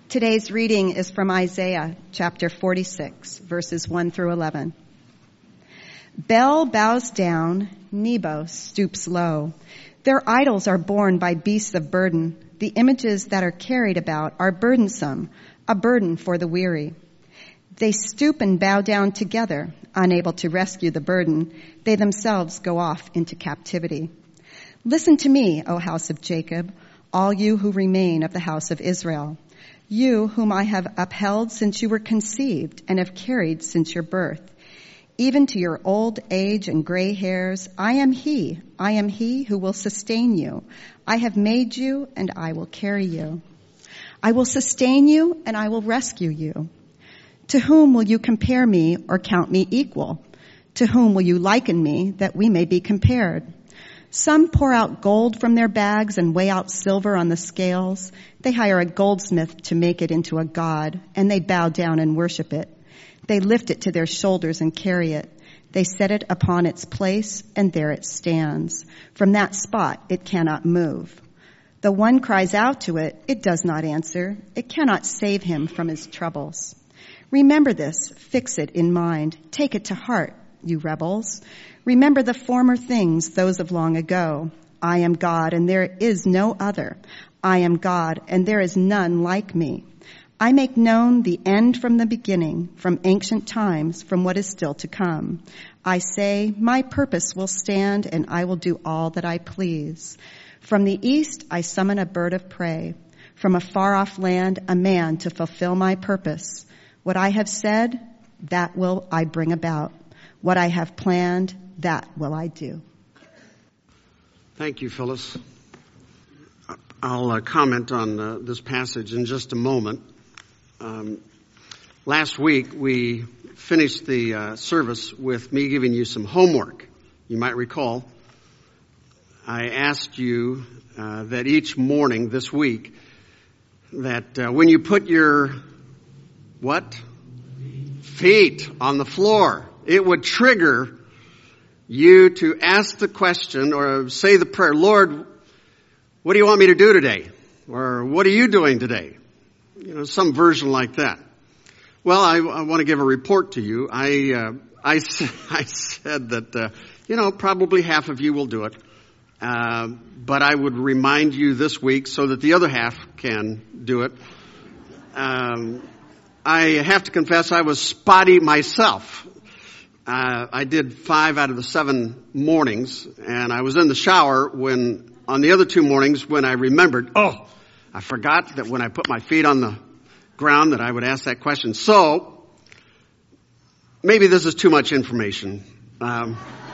Today's reading is from Isaiah chapter 46, verses 1 through 11. Bel bows down, Nebo stoops low. Their idols are borne by beasts of burden. The images that are carried about are burdensome, a burden for the weary. They stoop and bow down together, unable to rescue the burden. They themselves go off into captivity. Listen to me, O house of Jacob, all you who remain of the house of Israel. You whom I have upheld since you were conceived and have carried since your birth. Even to your old age and gray hairs, I am he who will sustain you. I have made you and I will carry you. I will sustain you and I will rescue you. To whom will you compare me or count me equal? To whom will you liken me that we may be compared? Some pour out gold from their bags and weigh out silver on the scales. They hire a goldsmith to make it into a god, and they bow down and worship it. They lift it to their shoulders and carry it. They set it upon its place, and there it stands. From that spot it cannot move. The one cries out to it, it does not answer. It cannot save him from his troubles. Remember this, fix it in mind. Take it to heart, you rebels. Remember the former things, those of long ago. I am God, and there is no other. I am God, and there is none like me. I make known the end from the beginning, from ancient times, from what is still to come. I say, my purpose will stand, and I will do all that I please. From the east I summon a bird of prey. From a far-off land, a man to fulfill my purpose. What I have said, that will I bring about. What I have planned, that will I do. Thank you, Phyllis. I'll comment on this passage in just a moment. Last week, we finished the service with me giving you some homework. You might recall, I asked you that each morning this week, that when you put your, feet on the floor, it would trigger you to ask the question or say the prayer, Lord, what do you want me to do today? Or what are you doing today? Some version like that. Well, I want to give a report to you. I said that, probably half of you will do it. But I would remind you this week so that the other half can do it. I have to confess I was spotty myself. I did 5 out of the 7 mornings, and I was in the shower when, on the other 2 mornings, when I remembered, I forgot that when I put my feet on the ground that I would ask that question. So, maybe this is too much information. But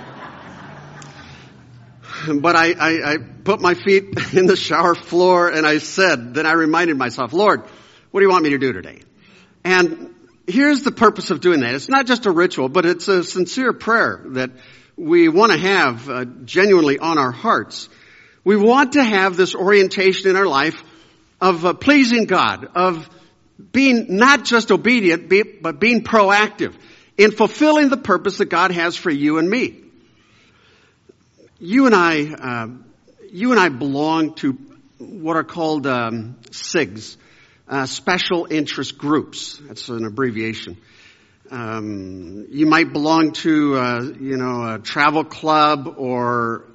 I put my feet in the shower floor and then I reminded myself, Lord, what do you want me to do today? And here's the purpose of doing that. It's not just a ritual, but it's a sincere prayer that we want to have genuinely on our hearts. We want to have this orientation in our life of pleasing God, of being not just obedient, but being proactive in fulfilling the purpose that God has for you and me. You and I belong to what are called SIGs, special interest groups. That's an abbreviation. You might belong to a travel club or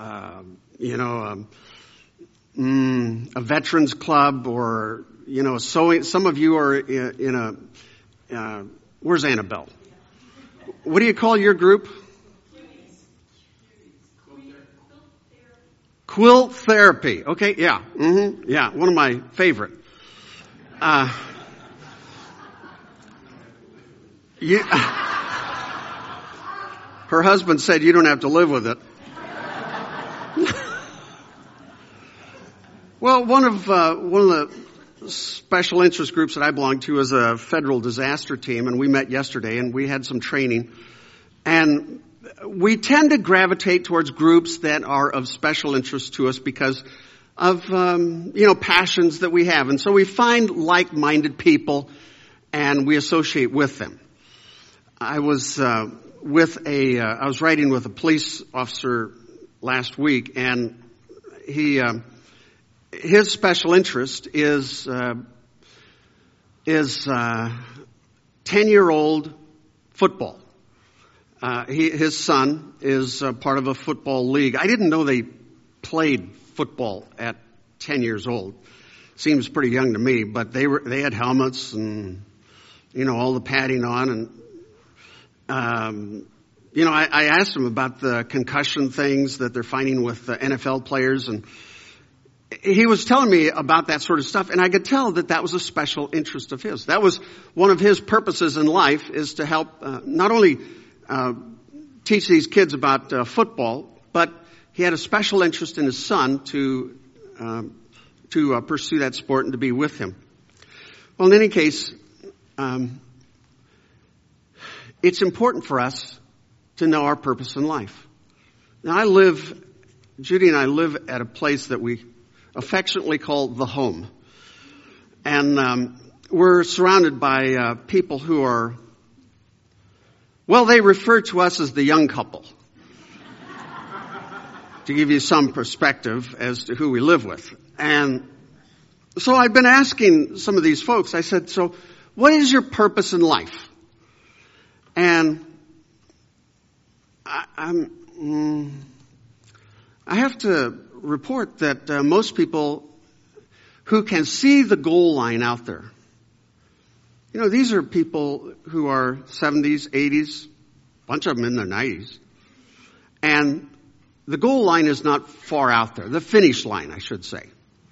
a veterans club, or so some of you are in a where's Annabelle? What do you call your group? Quilt therapy. Okay, yeah. Yeah, one of my favorite. Her husband said you don't have to live with it. Well, one of the special interest groups that I belong to is a federal disaster team, and we met yesterday and we had some training. And we tend to gravitate towards groups that are of special interest to us because of, passions that we have. And so we find like-minded people and we associate with them. I was riding with a police officer last week, and his special interest is is 10-year-old football. His son is part of a football league. I didn't know they played football at 10 years old. Seems pretty young to me, but they had helmets and, all the padding on. And, I asked him about the concussion things that they're finding with the NFL players, and he was telling me about that sort of stuff, and I could tell that was a special interest of his. That was one of his purposes in life, is to help not only teach these kids about football, but he had a special interest in his son to pursue that sport and to be with him. Well, in any case, it's important for us to know our purpose in life. Now, Judy and I live at a place that we affectionately call the home. And we're surrounded by people who are, they refer to us as the young couple. To give you some perspective as to who we live with. And so I've been asking some of these folks, I said, so what is your purpose in life? And I have to report that most people who can see the goal line out there, these are people who are 70s, 80s, a bunch of them in their 90s. And the goal line is not far out there. The finish line, I should say.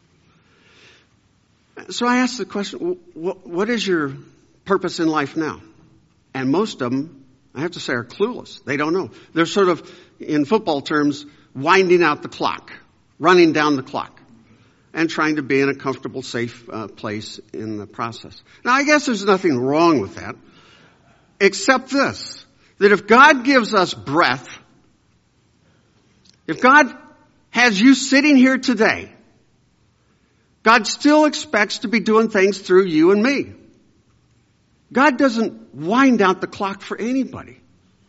So I asked the question, what is your purpose in life now? And most of them, I have to say, are clueless. They don't know. They're sort of, in football terms, winding out the clock, running down the clock, and trying to be in a comfortable, safe place in the process. Now, I guess there's nothing wrong with that, except this, that if God gives us breath, if God has you sitting here today, God still expects to be doing things through you and me. God doesn't wind out the clock for anybody.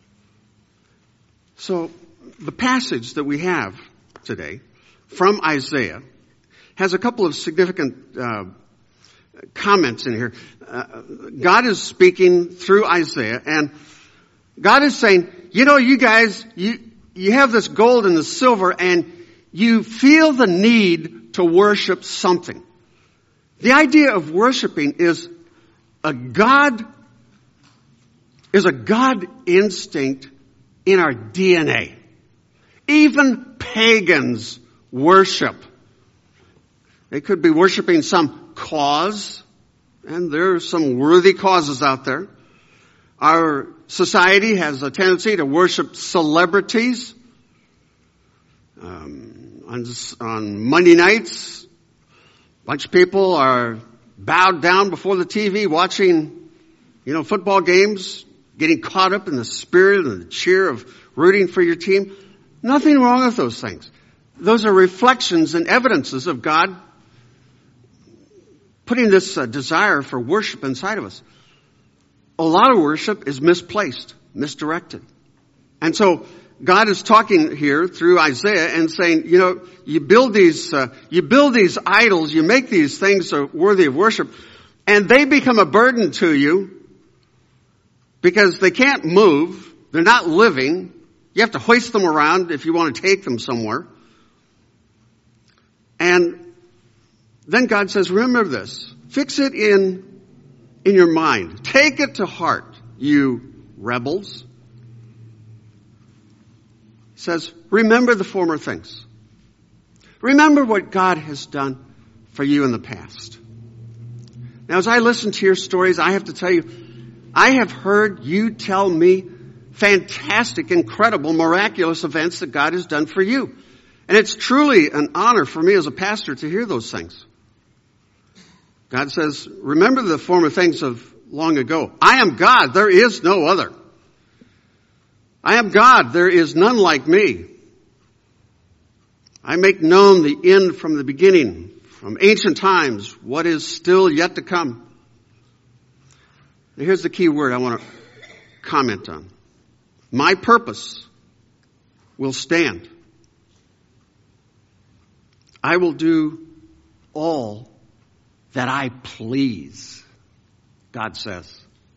So the passage that we have today from Isaiah has a couple of significant comments in here. God is speaking through Isaiah, and God is saying, you guys, you have this gold and the silver, and you feel the need to worship something. The idea of worshiping is a God instinct in our DNA. Even pagans worship. They could be worshiping some cause, and there are some worthy causes out there. Our society has a tendency to worship celebrities. On Monday nights, a bunch of people are bowed down before the TV watching, football games, getting caught up in the spirit and the cheer of rooting for your team. Nothing wrong with those things. Those are reflections and evidences of God putting this desire for worship inside of us. A lot of worship is misplaced, misdirected. And so God is talking here through Isaiah and saying, you build these idols, you make these things worthy of worship, and they become a burden to you because they can't move, they're not living. You have to hoist them around if you want to take them somewhere. And then God says, remember this. Fix it in your mind. Take it to heart, you rebels. He says, remember the former things. Remember what God has done for you in the past. Now, as I listen to your stories, I have to tell you, I have heard you tell me fantastic, incredible, miraculous events that God has done for you. And it's truly an honor for me as a pastor to hear those things. God says, remember the former things of long ago. I am God, there is no other. I am God, there is none like me. I make known the end from the beginning, from ancient times, what is still yet to come. Now, here's the key word I want to comment on. My purpose will stand. I will do all that I please. God says.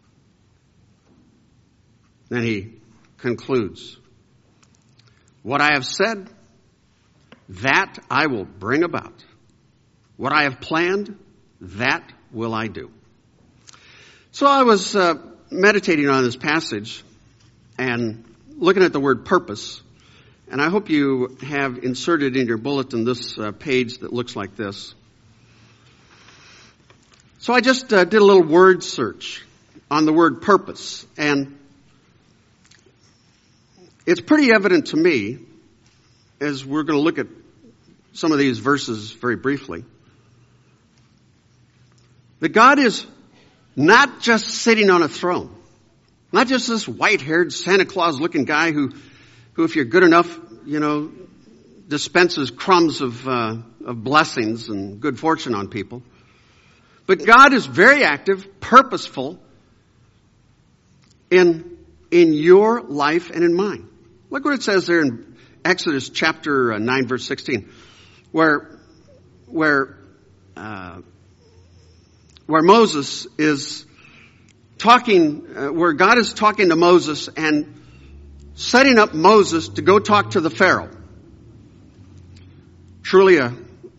Then he concludes, what I have said, that I will bring about. What I have planned, that will I do. So I was meditating on this passage and looking at the word purpose. And I hope you have inserted in your bulletin this page that looks like this. So I just did a little word search on the word purpose. And it's pretty evident to me, as we're going to look at some of these verses very briefly, that God is not just sitting on a throne, not just this white-haired Santa Claus-looking guy who, if you're good enough, dispenses crumbs of blessings and good fortune on people. But God is very active, purposeful in your life and in mine. Look what it says there in Exodus chapter 9, verse 16, where Moses is talking, where God is talking to Moses and setting up Moses to go talk to the Pharaoh. Truly a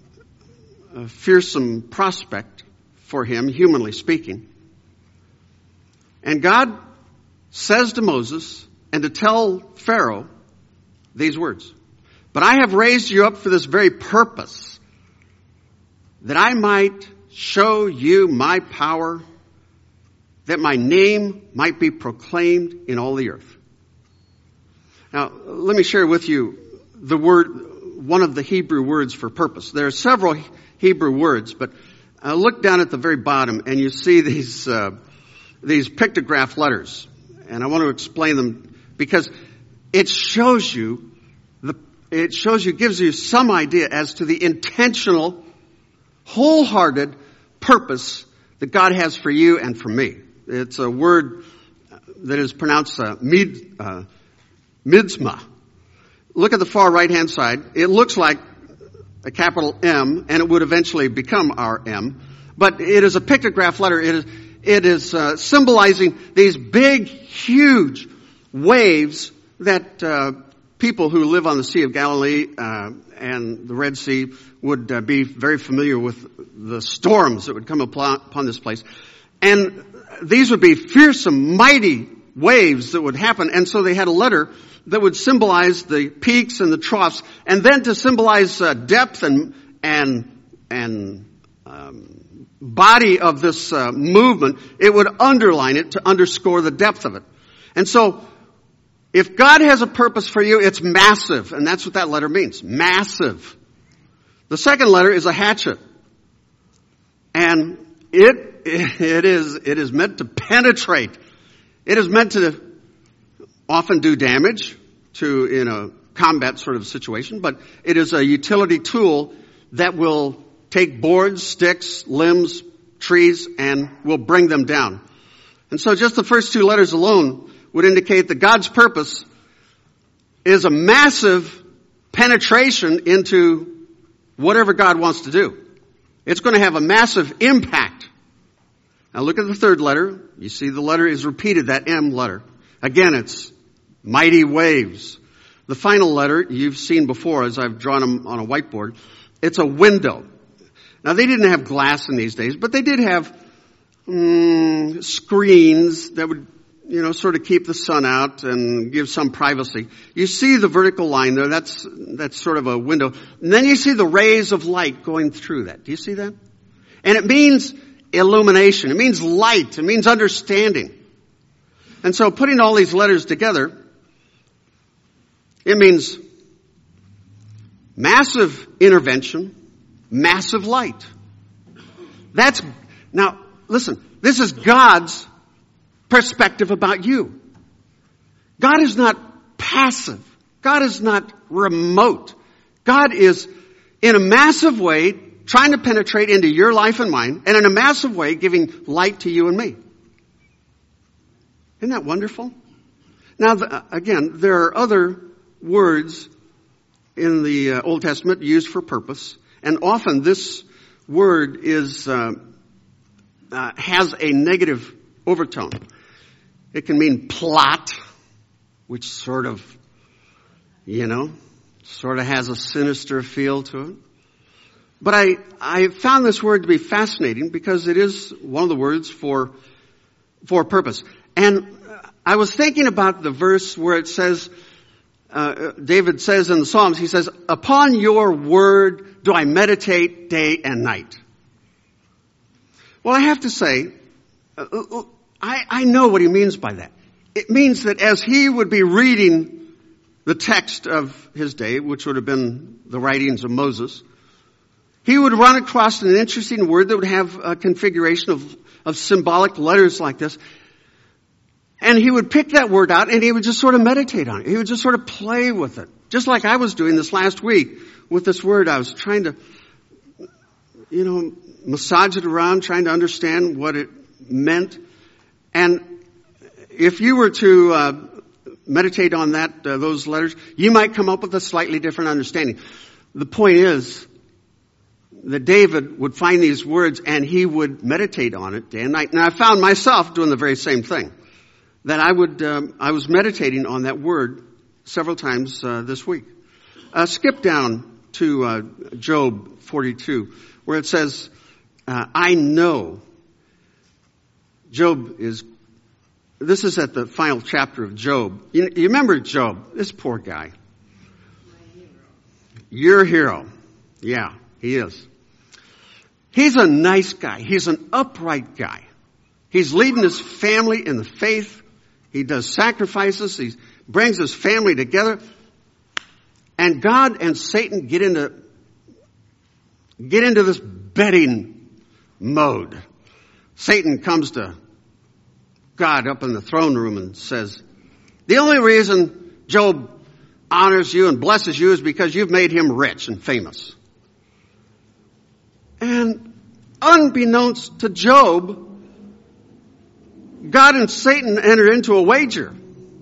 fearsome prospect for him, humanly speaking. And God says to Moses and to tell Pharaoh these words, but I have raised you up for this very purpose, that I might show you my power, that my name might be proclaimed in all the earth. Now, let me share with you one of the Hebrew words for purpose. There are several Hebrew words, but look down at the very bottom and you see these pictograph letters. And I want to explain them because it shows you, gives you some idea as to the intentional, wholehearted purpose that God has for you and for me. It's a word that is pronounced mitzvah. Look at the far right-hand side. It looks like a capital M, and it would eventually become our M. But it is a pictograph letter. It is symbolizing these big, huge waves that people who live on the Sea of Galilee and the Red Sea would be very familiar with the storms that would come upon this place. And these would be fearsome, mighty waves that would happen. And so they had a letter that would symbolize the peaks and the troughs, and then to symbolize depth and body of this movement, it would underline it to underscore the depth of it. And so, if God has a purpose for you, it's massive, and that's what that letter means. Massive. The second letter is a hatchet. And it is meant to penetrate. It is meant to often do damage in a combat sort of situation, but it is a utility tool that will take boards, sticks, limbs, trees, and will bring them down. And so just the first two letters alone would indicate that God's purpose is a massive penetration into whatever God wants to do. It's going to have a massive impact. Now look at the third letter. You see the letter is repeated, that M letter. Again, it's mighty waves. The final letter you've seen before as I've drawn them on a whiteboard. It's a window. Now they didn't have glass in these days, but they did have screens that would sort of keep the sun out and give some privacy. You see the vertical line there, that's sort of a window. And then you see the rays of light going through that. Do you see that? And it means illumination. It means light. It means understanding. And so putting all these letters together, it means massive intervention, massive light. Now listen, this is God's perspective about you. God is not passive. God is not remote. God is in a massive way trying to penetrate into your life and mine, and in a massive way giving light to you and me. Isn't that wonderful? Now, again, there are other words in the Old Testament used for purpose, and often this word is has a negative overtone. It can mean plot, which sort of has a sinister feel to it. But I found this word to be fascinating because it is one of the words for purpose. And I was thinking about the verse where it says, David says in the Psalms, he says, upon your word do I meditate day and night. Well, I have to say, I know what he means by that. It means that as he would be reading the text of his day, which would have been the writings of Moses, he would run across an interesting word that would have a configuration of symbolic letters like this. And he would pick that word out and he would just sort of meditate on it. He would just sort of play with it. Just like I was doing this last week with this word. I was trying to, massage it around, trying to understand what it meant. And if you were to meditate on those letters, you might come up with a slightly different understanding. The point is that David would find these words and he would meditate on it day and night. And I found myself doing the very same thing. That I was meditating on that word several times this week. Skip down to Job 42, where it says, I know. This is at the final chapter of Job. You remember Job, this poor guy. Your hero. Yeah, he is. He's a nice guy. He's an upright guy. He's leading his family in the faith. He does sacrifices. He brings his family together. And God and Satan get into this betting mode. Satan comes to God up in the throne room and says, the only reason Job honors you and blesses you is because you've made him rich and famous. And unbeknownst to Job, God and Satan entered into a wager.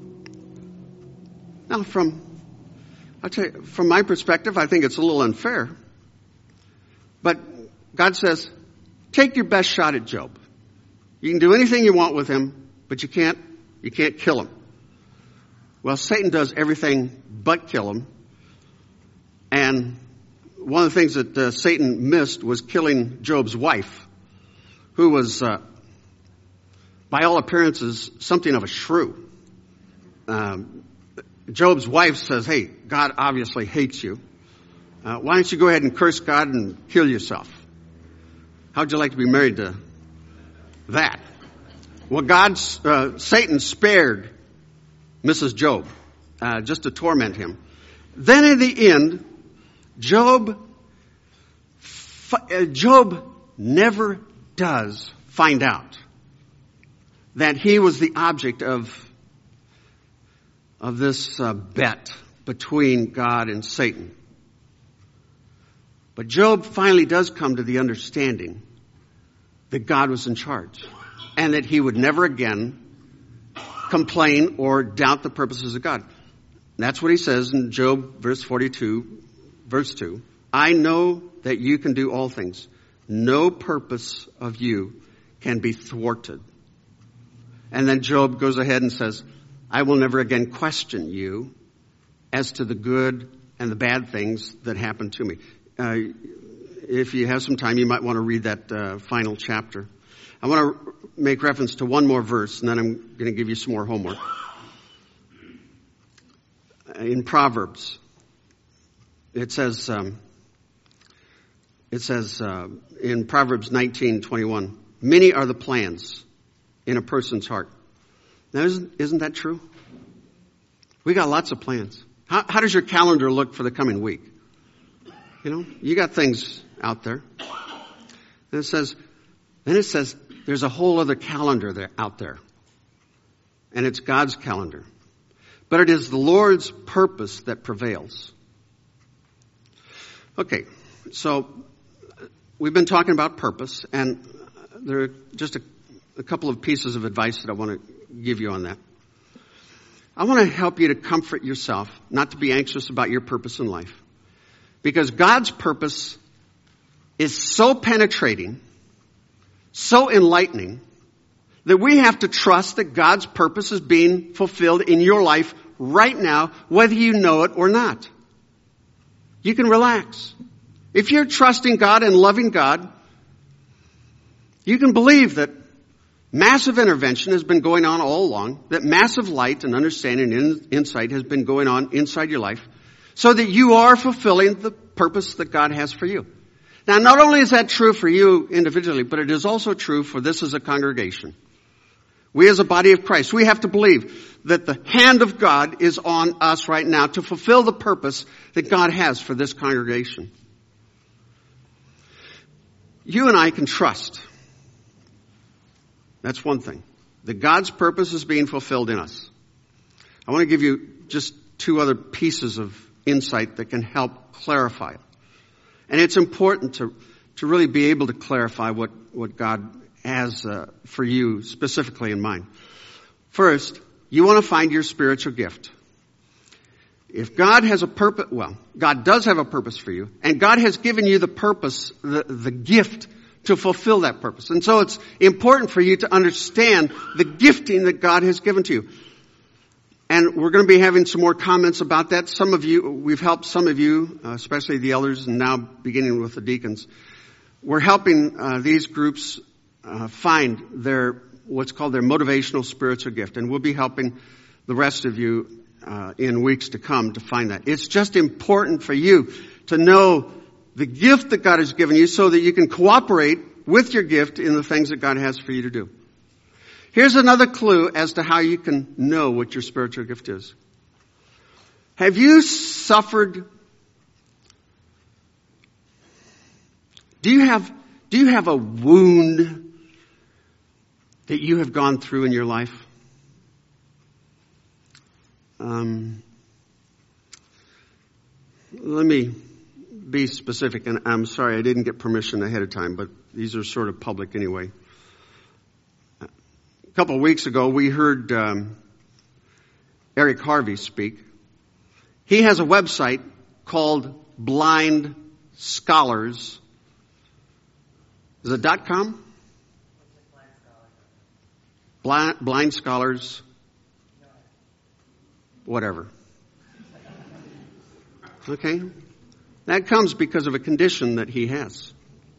Now, from my perspective, I think it's a little unfair. But God says, take your best shot at Job. You can do anything you want with him, but you can't kill him. Well, Satan does everything but kill him. And one of the things that Satan missed was killing Job's wife, who was, by all appearances, something of a shrew. Job's wife says, hey, God obviously hates you. Why don't you go ahead and curse God and kill yourself? How'd you like to be married to that? Well, Satan spared Mrs. Job, just to torment him. Then in the end, Job never does find out that he was the object of this bet between God and Satan. But Job finally does come to the understanding that God was in charge and that he would never again complain or doubt the purposes of God. And that's what he says in Job verse 42, verse 2. I know that you can do all things. No purpose of you can be thwarted. And then Job goes ahead and says, I will never again question you as to the good and the bad things that happen to me. If you have some time, you might want to read that final chapter. I want to make reference to one more verse, and then I'm going to give you some more homework. In Proverbs, it says in Proverbs 19:21, many are the plans in a person's heart. Now, isn't that true? We got lots of plans. How does your calendar look for the coming week? You got things out there. And it says, there's a whole other calendar out there. And it's God's calendar. But it is the Lord's purpose that prevails. Okay, so we've been talking about purpose, and there are just a couple of pieces of advice that I want to give you on that. I want to help you to comfort yourself, not to be anxious about your purpose in life. Because God's purpose is so penetrating so enlightening that we have to trust that God's purpose is being fulfilled in your life right now, whether you know it or not. You can relax. If you're trusting God and loving God, you can believe that massive intervention has been going on all along, that massive light and understanding and insight has been going on inside your life, so that you are fulfilling the purpose that God has for you. Now, not only is that true for you individually, but it is also true for this as a congregation. We as a body of Christ, we have to believe that the hand of God is on us right now to fulfill the purpose that God has for this congregation. You and I can trust. That's one thing. That God's purpose is being fulfilled in us. I want to give you just two other pieces of insight that can help clarify it. And it's important to really be able to clarify what God has for you specifically in mind. First, you want to find your spiritual gift. If God has a purpose, well, God does have a purpose for you, and God has given you the purpose, the gift to fulfill that purpose. And so it's important for you to understand the gifting that God has given to you. And we're going to be having some more comments about that. Some of you, we've helped some of you, especially the elders, and now beginning with the deacons. We're helping these groups find what's called their motivational spiritual gift. And we'll be helping the rest of you in weeks to come to find that. It's just important for you to know the gift that God has given you so that you can cooperate with your gift in the things that God has for you to do. Here's another clue as to how you can know what your spiritual gift is. Have you suffered? Do you have a wound that you have gone through in your life? Let me be specific, and I'm sorry I didn't get permission ahead of time, but these are sort of public anyway. A couple of weeks ago, we heard Eric Harvey speak. He has a website called Blind Scholars. Is it .com? Blind Scholars. Whatever. Okay? That comes because of a condition that he has.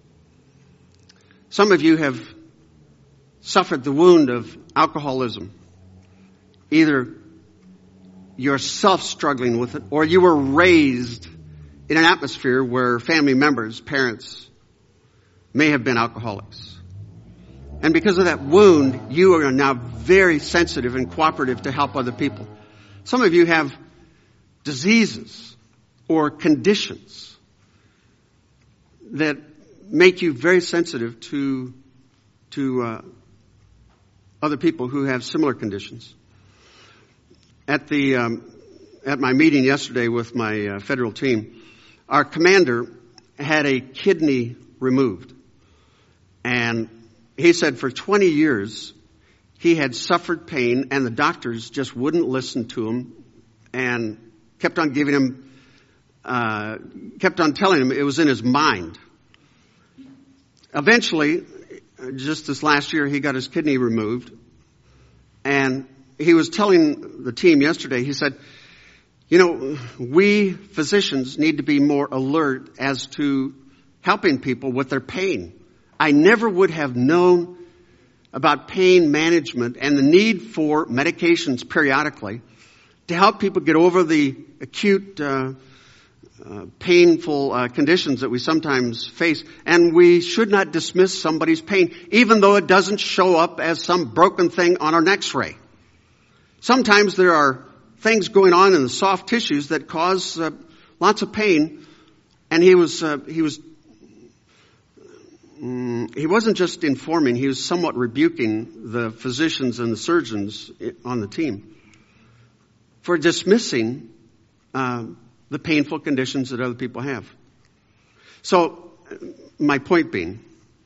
Some of you have suffered the wound of alcoholism. Either yourself struggling with it, or you were raised in an atmosphere where family members, parents, may have been alcoholics. And because of that wound, you are now very sensitive and cooperative to help other people. Some of you have diseases or conditions that make you very sensitive to other people who have similar conditions. At my meeting yesterday with my federal team, our commander had a kidney removed. And he said for 20 years he had suffered pain, and the doctors just wouldn't listen to him and kept on telling him it was in his mind. Eventually, just this last year, he got his kidney removed. And he was telling the team yesterday, he said, we physicians need to be more alert as to helping people with their pain. I never would have known about pain management and the need for medications periodically to help people get over the acute painful conditions that we sometimes face. And we should not dismiss somebody's pain, even though it doesn't show up as some broken thing on an x-ray. Sometimes there are things going on in the soft tissues that cause lots of pain. And he wasn't just informing, he was somewhat rebuking the physicians and the surgeons on the team for dismissing the painful conditions that other people have. So, my point being,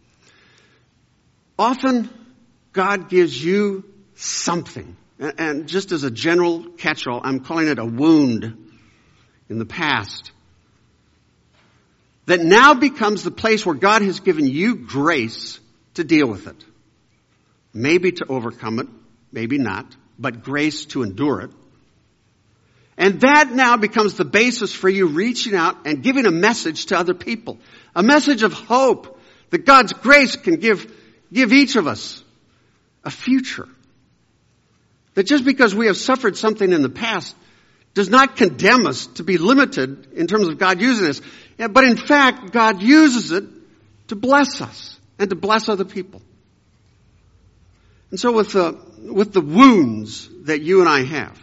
often God gives you something. And just as a general catch-all, I'm calling it a wound in the past that now becomes the place where God has given you grace to deal with it. Maybe to overcome it, maybe not, but grace to endure it. And that now becomes the basis for you reaching out and giving a message to other people. A message of hope that God's grace can give each of us a future. That just because we have suffered something in the past does not condemn us to be limited in terms of God using us. But in fact, God uses it to bless us and to bless other people. And so with the wounds that you and I have,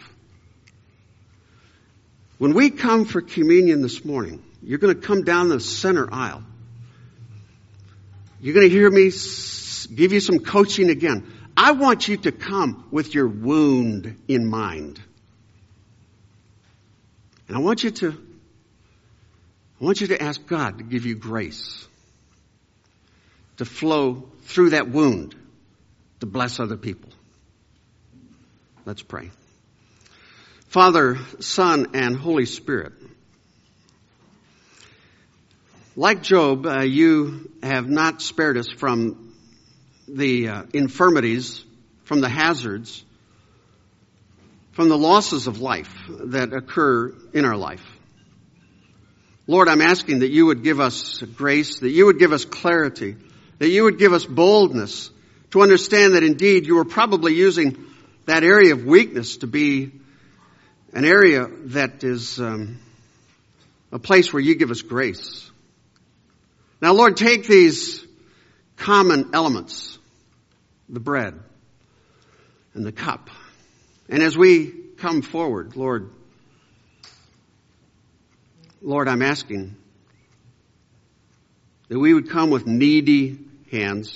when we come for communion this morning, you're going to come down the center aisle. You're going to hear me give you some coaching again. I want you to come with your wound in mind. And I want you to ask God to give you grace to flow through that wound to bless other people. Let's pray. Father, Son, and Holy Spirit, like Job, you have not spared us from the infirmities, from the hazards, from the losses of life that occur in our life. Lord, I'm asking that you would give us grace, that you would give us clarity, that you would give us boldness to understand that indeed you are probably using that area of weakness to be an area that is a place where you give us grace. Now, Lord, take these common elements, the bread and the cup, and as we come forward, Lord, I'm asking that we would come with needy hands,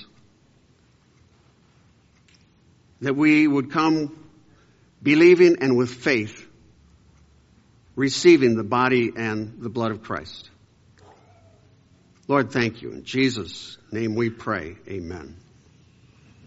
that we would come believing and with faith, receiving the body and the blood of Christ. Lord, thank you. In Jesus' name we pray. Amen.